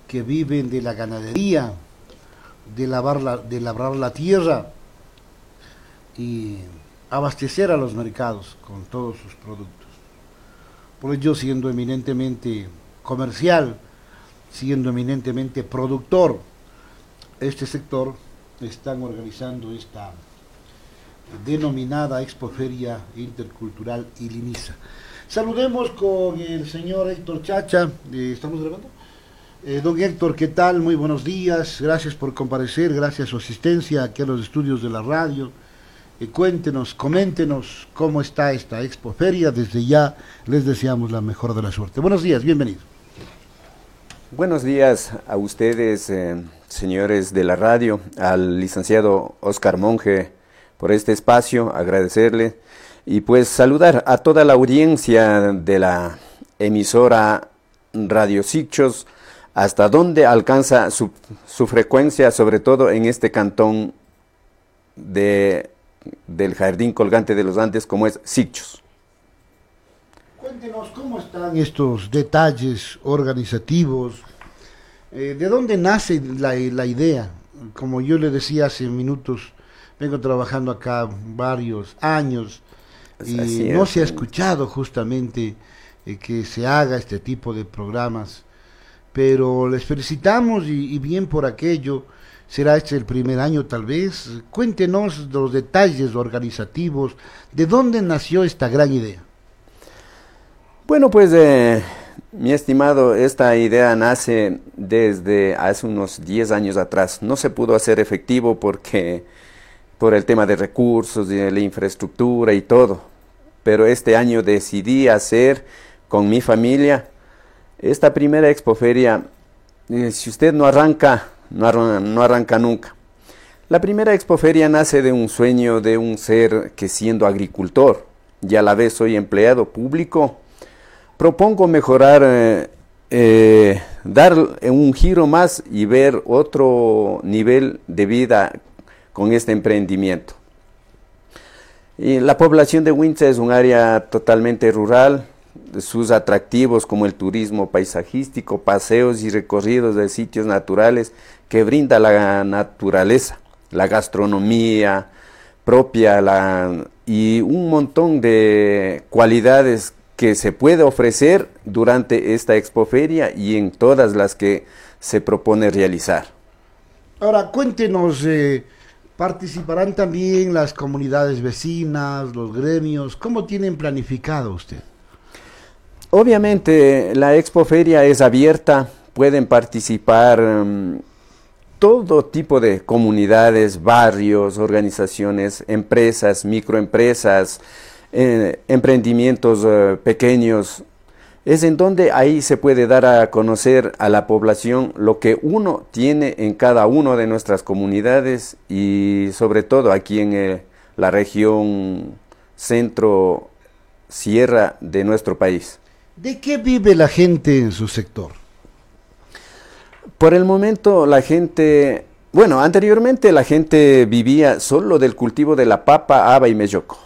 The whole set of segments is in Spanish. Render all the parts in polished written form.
que viven de la ganadería, de labrar la tierra y abastecer a los mercados con todos sus productos. Por ello, siendo eminentemente comercial, siendo eminentemente productor, este sector están organizando esta denominada Expoferia Intercultural Iliniza. Saludemos con el señor Héctor Chacha, ¿estamos grabando? Don Héctor, ¿qué tal? Muy buenos días, gracias por comparecer, gracias a su asistencia aquí a los estudios de la radio. Cuéntenos, coméntenos cómo está esta Expoferia. Desde ya les deseamos la mejor de la suerte. Buenos días, bienvenido. Buenos días a ustedes, señores de la radio, al licenciado Oscar Monge por este espacio, agradecerle y pues saludar a toda la audiencia de la emisora Radio Sicchos, hasta donde alcanza su frecuencia, sobre todo en este cantón del Jardín Colgante de los Andes, como es Sicchos. Cuéntenos cómo están estos detalles organizativos, de dónde nace la idea. Como yo le decía hace minutos, vengo trabajando acá varios años y no se ha escuchado justamente que se haga este tipo de programas, pero les felicitamos y bien por aquello. Será este el primer año tal vez. Cuéntenos los detalles organizativos, de dónde nació esta gran idea. Bueno, pues mi estimado, esta idea nace desde hace unos 10 años atrás. No se pudo hacer efectivo por el tema de recursos, de la infraestructura y todo. Pero este año decidí hacer con mi familia esta primera expoferia. Si usted no arranca, no arranca nunca. La primera expoferia nace de un sueño de un ser que, siendo agricultor y a la vez soy empleado público, propongo mejorar, dar un giro más y ver otro nivel de vida con este emprendimiento. Y la población de Huintza es un área totalmente rural. Sus atractivos como el turismo paisajístico, paseos y recorridos de sitios naturales que brinda la naturaleza, la gastronomía propia y un montón de cualidades que se puede ofrecer durante esta expoferia y en todas las que se propone realizar. Ahora, cuéntenos, ¿participarán también las comunidades vecinas, los gremios? ¿Cómo tienen planificado usted? Obviamente la expoferia es abierta, pueden participar todo tipo de comunidades, barrios, organizaciones, empresas, microempresas, emprendimientos pequeños. Es en donde ahí se puede dar a conocer a la población lo que uno tiene en cada una de nuestras comunidades y sobre todo aquí en la región centro-sierra de nuestro país. ¿De qué vive la gente en su sector? Por el momento la gente, bueno, anteriormente la gente vivía solo del cultivo de la papa, haba y melloco.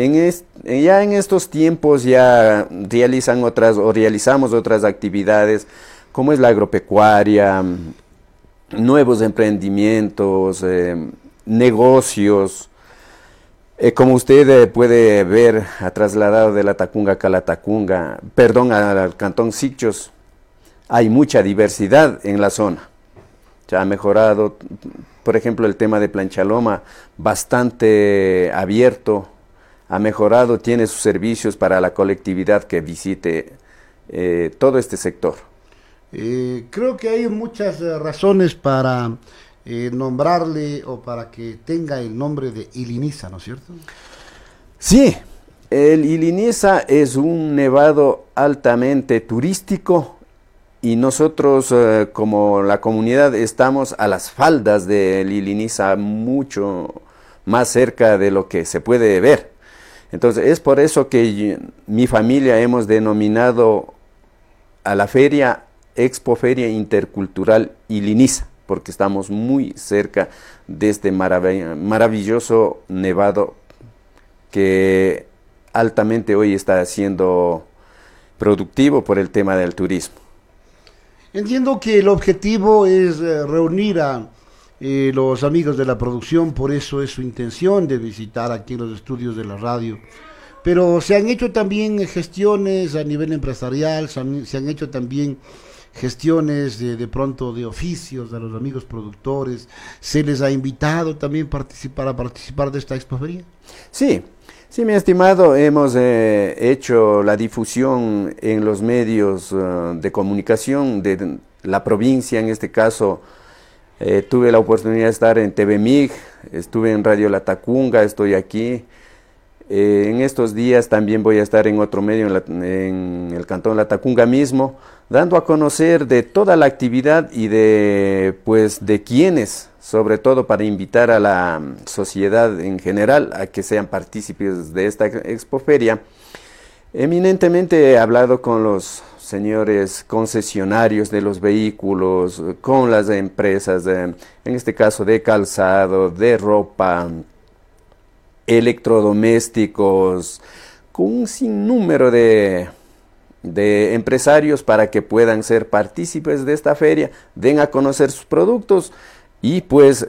Ya en estos tiempos ya realizamos otras actividades, como es la agropecuaria, nuevos emprendimientos, negocios. Como usted puede ver, ha trasladado de la Tacunga acá a la Tacunga, perdón, al Cantón Sicchos, hay mucha diversidad en la zona. Ya ha mejorado, por ejemplo, el tema de Planchaloma, bastante abierto, ha mejorado, tiene sus servicios para la colectividad que visite todo este sector. Creo que hay muchas razones para nombrarle o para que tenga el nombre de Iliniza, ¿no es cierto? Sí, el Iliniza es un nevado altamente turístico y nosotros como la comunidad estamos a las faldas del Iliniza, mucho más cerca de lo que se puede ver. Entonces es por eso que mi familia hemos denominado a la feria Expoferia Intercultural Iliniza, porque estamos muy cerca de este maravilloso nevado que altamente hoy está siendo productivo por el tema del turismo. Entiendo que el objetivo es reunir a los amigos de la producción, por eso es su intención de visitar aquí los estudios de la radio. Pero se han hecho también gestiones a nivel empresarial, se han hecho también gestiones de pronto de oficios a los amigos productores. ¿Se les ha invitado también a participar de esta expoferia? Sí, sí, mi estimado, hemos hecho la difusión en los medios de comunicación de la provincia. En este caso, tuve la oportunidad de estar en TV MIG, estuve en Radio Latacunga, estoy aquí. En estos días también voy a estar en otro medio, en el Cantón Latacunga mismo, dando a conocer de toda la actividad y de quienes, sobre todo para invitar a la sociedad en general a que sean partícipes de esta expoferia. Eminentemente he hablado con los señores concesionarios de los vehículos, con las empresas, en este caso de calzado, de ropa, electrodomésticos, con un sinnúmero de empresarios para que puedan ser partícipes de esta feria, den a conocer sus productos y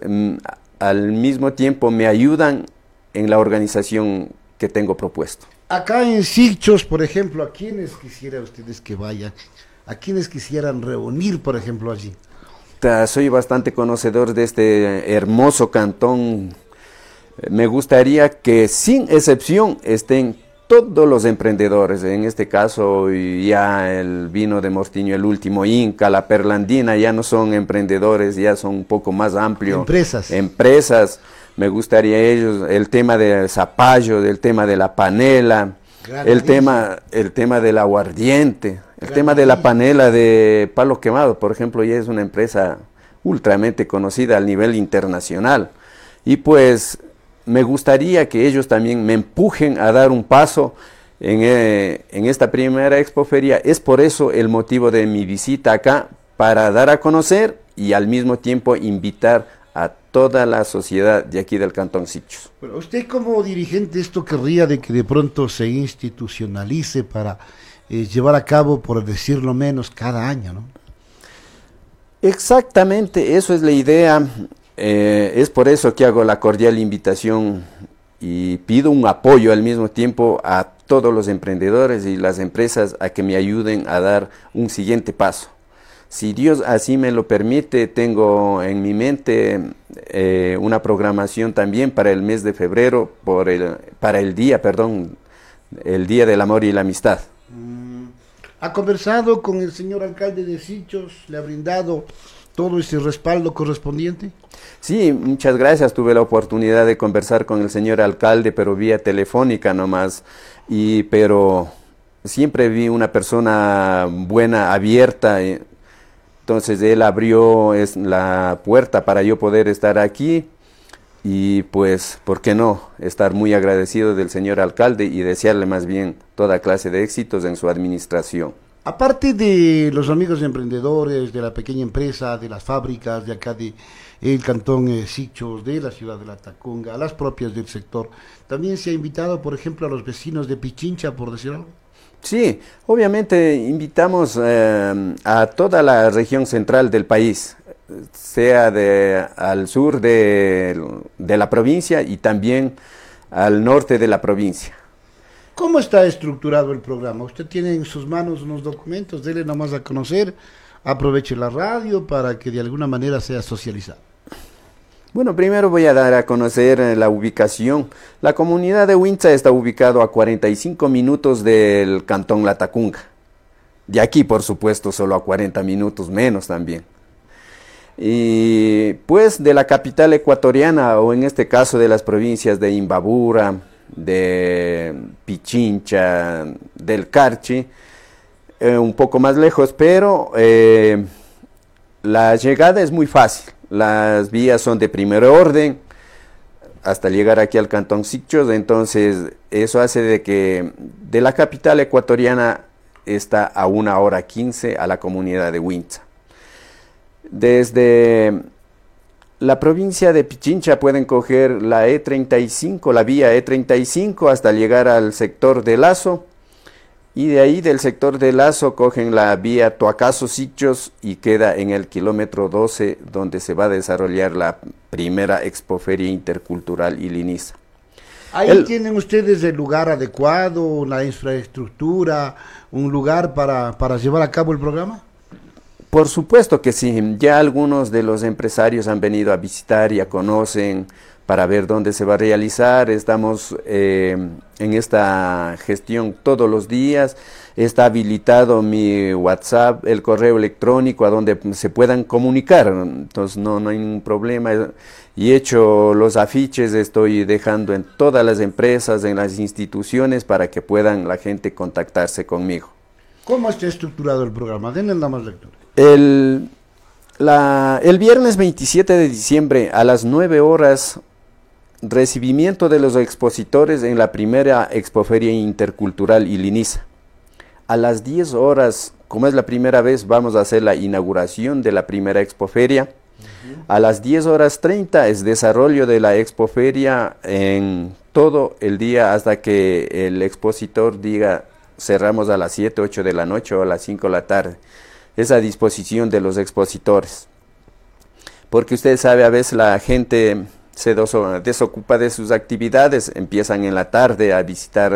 al mismo tiempo me ayudan en la organización que tengo propuesto. Acá en Sichos, por ejemplo, ¿a quiénes quisieran ustedes que vayan? ¿A quiénes quisieran reunir, por ejemplo, allí? Soy bastante conocedor de este hermoso cantón. Me gustaría que sin excepción estén todos los emprendedores. En este caso ya el vino de Mortiño, el último Inca, la Perlandina, ya no son emprendedores, ya son un poco más amplios. Empresas. Me gustaría el tema del zapallo, el tema de la panela, el tema del aguardiente, el tema de la panela de Palo Quemado, por ejemplo, ya es una empresa ultramente conocida a nivel internacional. Y me gustaría que ellos también me empujen a dar un paso en esta primera expoferia. Es por eso el motivo de mi visita acá, para dar a conocer y al mismo tiempo invitar a toda la sociedad de aquí del Cantón Sichos. Bueno, usted como dirigente, esto querría de que de pronto se institucionalice para llevar a cabo, por decirlo menos, cada año, ¿no? Exactamente, eso es la idea. Es por eso que hago la cordial invitación y pido un apoyo al mismo tiempo a todos los emprendedores y las empresas a que me ayuden a dar un siguiente paso. Si Dios así me lo permite, tengo en mi mente una programación también para el mes de febrero, para el día del amor y la amistad. ¿Ha conversado con el señor alcalde de Sichos? ¿Le ha brindado todo ese respaldo correspondiente? Sí, muchas gracias. Tuve la oportunidad de conversar con el señor alcalde, pero vía telefónica nomás. Pero siempre vi una persona buena, abierta. Entonces él abrió la puerta para yo poder estar aquí. Y ¿por qué no? Estar muy agradecido del señor alcalde y desearle más bien toda clase de éxitos en su administración. Aparte de los amigos emprendedores, de la pequeña empresa, de las fábricas de acá de el Cantón Sichos, de la ciudad de Latacunga, a las propias del sector, ¿también se ha invitado, por ejemplo, a los vecinos de Pichincha, por decir algo? Sí, obviamente invitamos a toda la región central del país, sea al sur de la provincia y también al norte de la provincia. ¿Cómo está estructurado el programa? Usted tiene en sus manos unos documentos, dele nomás a conocer, aproveche la radio para que de alguna manera sea socializado. Bueno, primero voy a dar a conocer la ubicación. La comunidad de Huintza está ubicado a 45 minutos del Cantón Latacunga. De aquí, por supuesto, solo a 40 minutos menos también. Y de la capital ecuatoriana, o en este caso de las provincias de Imbabura, de Pichincha, del Carchi, un poco más lejos, pero la llegada es muy fácil. Las vías son de primer orden hasta llegar aquí al Cantón Sichos, entonces eso hace de que de la capital ecuatoriana está a 1h15 a la comunidad de Huintza. Desde la provincia de Pichincha pueden coger la E35, la vía E35 hasta llegar al sector de Lazo, y de ahí del sector de Lazo cogen la vía Tuacazo-Sichos y queda en el kilómetro 12 donde se va a desarrollar la primera Expoferia Intercultural Iliniza. Ahí tienen ustedes el lugar adecuado, la infraestructura, un lugar para llevar a cabo el programa. Por supuesto que sí, ya algunos de los empresarios han venido a visitar, ya conocen para ver dónde se va a realizar. Estamos en esta gestión todos los días. Está habilitado mi WhatsApp, el correo electrónico a donde se puedan comunicar, entonces no hay ningún problema. Y hecho los afiches, estoy dejando en todas las empresas, en las instituciones, para que puedan la gente contactarse conmigo. ¿Cómo está estructurado el programa? Denle la más lectura. El viernes 27 de diciembre a las 9 horas, recibimiento de los expositores en la primera Expoferia Intercultural Iliniza. A las 10 horas, como es la primera vez, vamos a hacer la inauguración de la primera Expoferia. A las 10:30 es desarrollo de la Expoferia en todo el día hasta que el expositor diga cerramos a las 7, 8 de la noche o a las 5 de la tarde. Es a disposición de los expositores. Porque usted sabe, a veces la gente se desocupa de sus actividades, empiezan en la tarde a visitar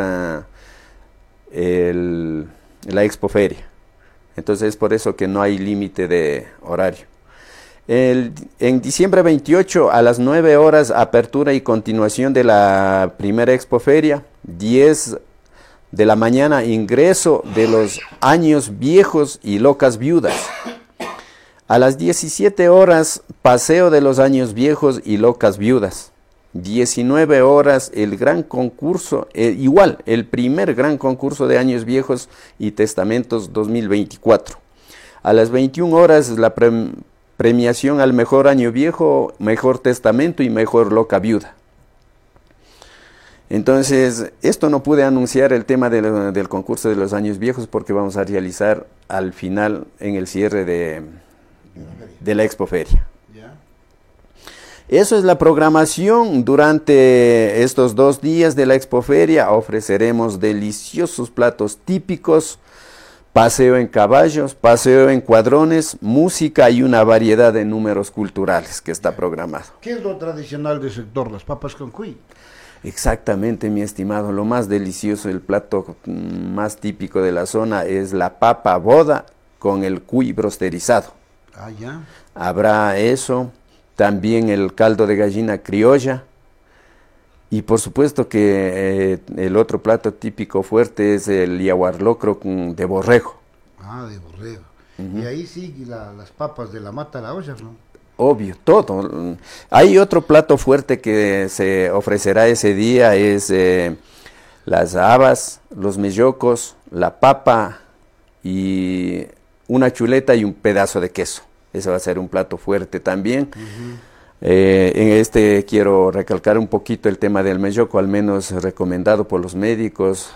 la Expoferia. Entonces es por eso que no hay límite de horario. En diciembre 28 a las 9 horas, apertura y continuación de la primera Expoferia. 10 de la mañana, ingreso de los años viejos y locas viudas. A las 17 horas, paseo de los años viejos y locas viudas. 19 horas, el gran concurso, el primer gran concurso de años viejos y testamentos 2024. A las 21 horas, la premiación al mejor año viejo, mejor testamento y mejor loca viuda. Entonces, esto no pude anunciar el tema del concurso de los años viejos porque vamos a realizar al final en el cierre de la Expoferia. Eso es la programación. Durante estos 2 días de la Expoferia ofreceremos deliciosos platos típicos, paseo en caballos, paseo en cuadrones, música y una variedad de números culturales que está programado. ¿Qué es lo tradicional del sector? Las papas con cuy. Exactamente, mi estimado, lo más delicioso, el plato más típico de la zona es la papa boda con el cuy brosterizado. Ah, ya. Habrá eso, también el caldo de gallina criolla y por supuesto que el otro plato típico fuerte es el yaguarlocro de borrego. Ah, de borrego. Y ahí sí, las papas de la mata a la olla, ¿no? Obvio, todo. Hay otro plato fuerte que se ofrecerá ese día, es las habas, los mellocos, la papa y una chuleta y un pedazo de queso. Ese va a ser un plato fuerte también. En este quiero recalcar un poquito el tema del melloco, al menos recomendado por los médicos,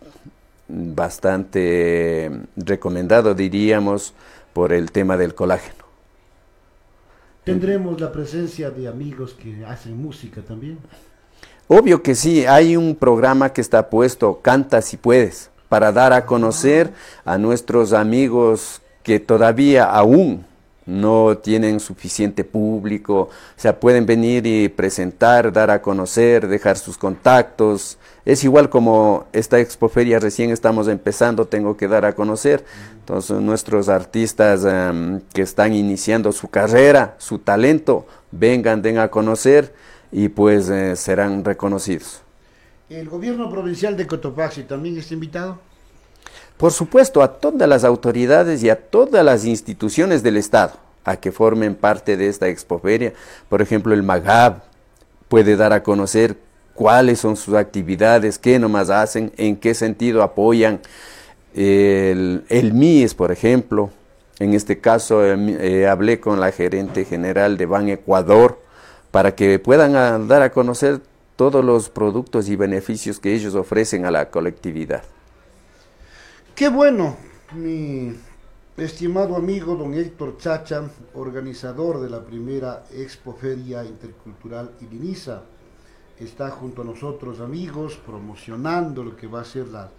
bastante recomendado diríamos por el tema del colágeno. ¿Tendremos la presencia de amigos que hacen música también? Obvio que sí, hay un programa que está puesto, Canta si puedes, para dar a conocer a nuestros amigos que todavía aún no tienen suficiente público, o sea, pueden venir y presentar, dar a conocer, dejar sus contactos. Es igual como esta Expoferia recién estamos empezando, tengo que dar a conocer. Entonces nuestros artistas que están iniciando su carrera, su talento, vengan, den a conocer y pues serán reconocidos. ¿El gobierno provincial de Cotopaxi también está invitado? Por supuesto, a todas las autoridades y a todas las instituciones del Estado a que formen parte de esta Expoferia. Por ejemplo, el MAGAB puede dar a conocer cuáles son sus actividades, qué nomás hacen, en qué sentido apoyan. El MIES, por ejemplo, en este caso hablé con la gerente general de Ban Ecuador para que puedan dar a conocer todos los productos y beneficios que ellos ofrecen a la colectividad. Qué bueno, mi estimado amigo don Héctor Chacha, organizador de la primera Expoferia Intercultural Iliniza, está junto a nosotros, amigos, promocionando lo que va a ser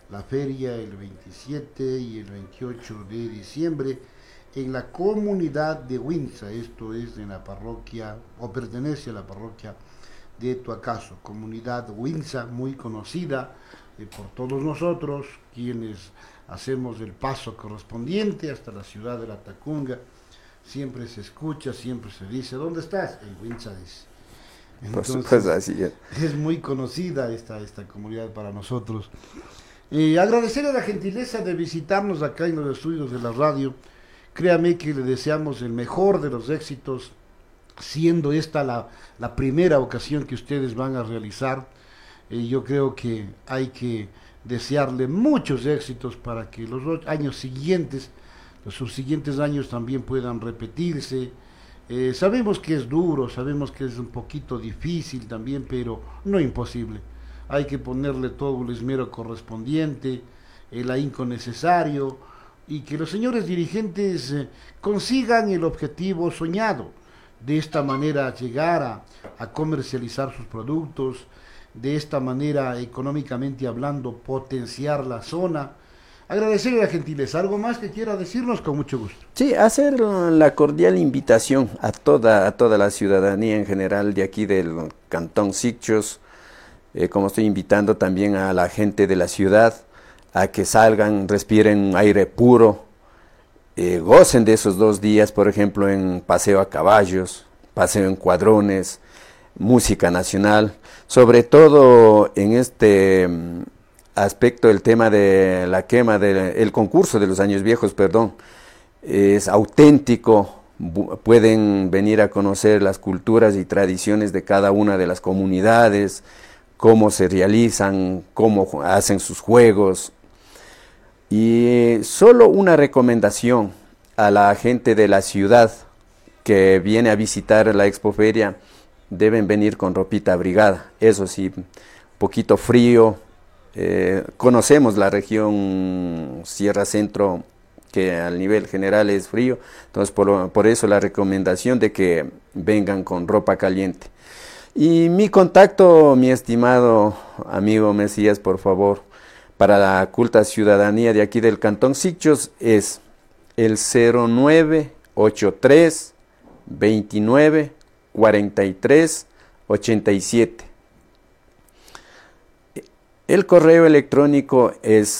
la feria el 27 y el 28 de diciembre en la comunidad de Huinza. Esto es en la parroquia, o pertenece a la parroquia de Tuacaso, comunidad Huinza, muy conocida por todos nosotros, quienes hacemos el paso correspondiente hasta la ciudad de La Tacunga. Siempre se escucha, siempre se dice, ¿dónde estás? En Huinza, dice. Entonces, así es muy conocida esta comunidad para nosotros. Agradecer a la gentileza de visitarnos acá en los estudios de la radio. Créame que le deseamos el mejor de los éxitos, siendo esta la primera ocasión que ustedes van a realizar. Yo creo que hay que desearle muchos éxitos para que los años siguientes, los subsiguientes años también puedan repetirse. Sabemos que es duro, sabemos que es un poquito difícil también, pero no imposible. Hay que ponerle todo el esmero correspondiente, el ahínco necesario, y que los señores dirigentes consigan el objetivo soñado. De esta manera llegar a comercializar sus productos, de esta manera económicamente hablando potenciar la zona. Agradecerle la gentileza. ¿Algo más que quiera decirnos? Con mucho gusto. Sí, hacer la cordial invitación a toda la ciudadanía en general de aquí del Cantón Sicchos, como estoy invitando también a la gente de la ciudad a que salgan, respiren aire puro, gocen de esos 2 días, por ejemplo, en paseo a caballos, paseo en cuadrones, música nacional, sobre todo en este aspecto el tema de la quema, el concurso de los años viejos, perdón, es auténtico, pueden venir a conocer las culturas y tradiciones de cada una de las comunidades, cómo se realizan, cómo hacen sus juegos. Y solo una recomendación a la gente de la ciudad que viene a visitar la Expoferia: deben venir con ropita abrigada, eso sí, poquito frío. Conocemos la región Sierra Centro, que al nivel general es frío, entonces por eso la recomendación de que vengan con ropa caliente. Y mi contacto, mi estimado amigo Mesías, por favor, para la culta ciudadanía de aquí del Cantón Sicchos es el 0983 29 43 87. El correo electrónico es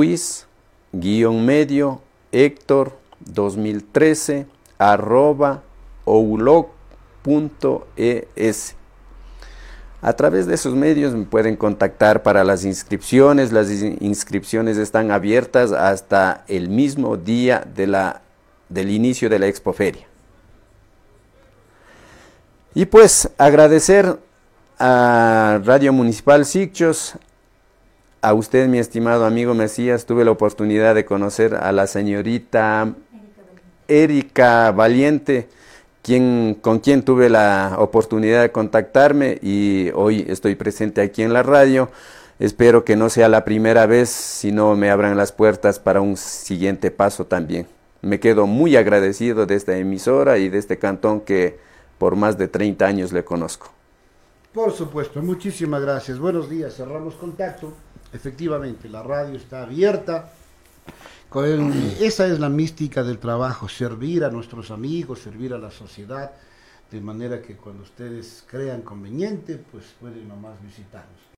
luis-hector2013@outlook.es. A través de esos medios me pueden contactar para las inscripciones. Las inscripciones están abiertas hasta el mismo día del inicio de la Expoferia. Y pues agradecer a Radio Municipal Sicchos, a usted, mi estimado amigo Mesías. Tuve la oportunidad de conocer a la señorita Erika Valiente, con quien tuve la oportunidad de contactarme, y hoy estoy presente aquí en la radio. Espero que no sea la primera vez, sino me abran las puertas para un siguiente paso también. Me quedo muy agradecido de esta emisora y de este cantón que por más de 30 años le conozco. Por supuesto, muchísimas gracias. Buenos días, cerramos contacto. Efectivamente, la radio está abierta. Esa es la mística del trabajo, servir a nuestros amigos, servir a la sociedad, de manera que cuando ustedes crean conveniente, pues pueden nomás visitarnos.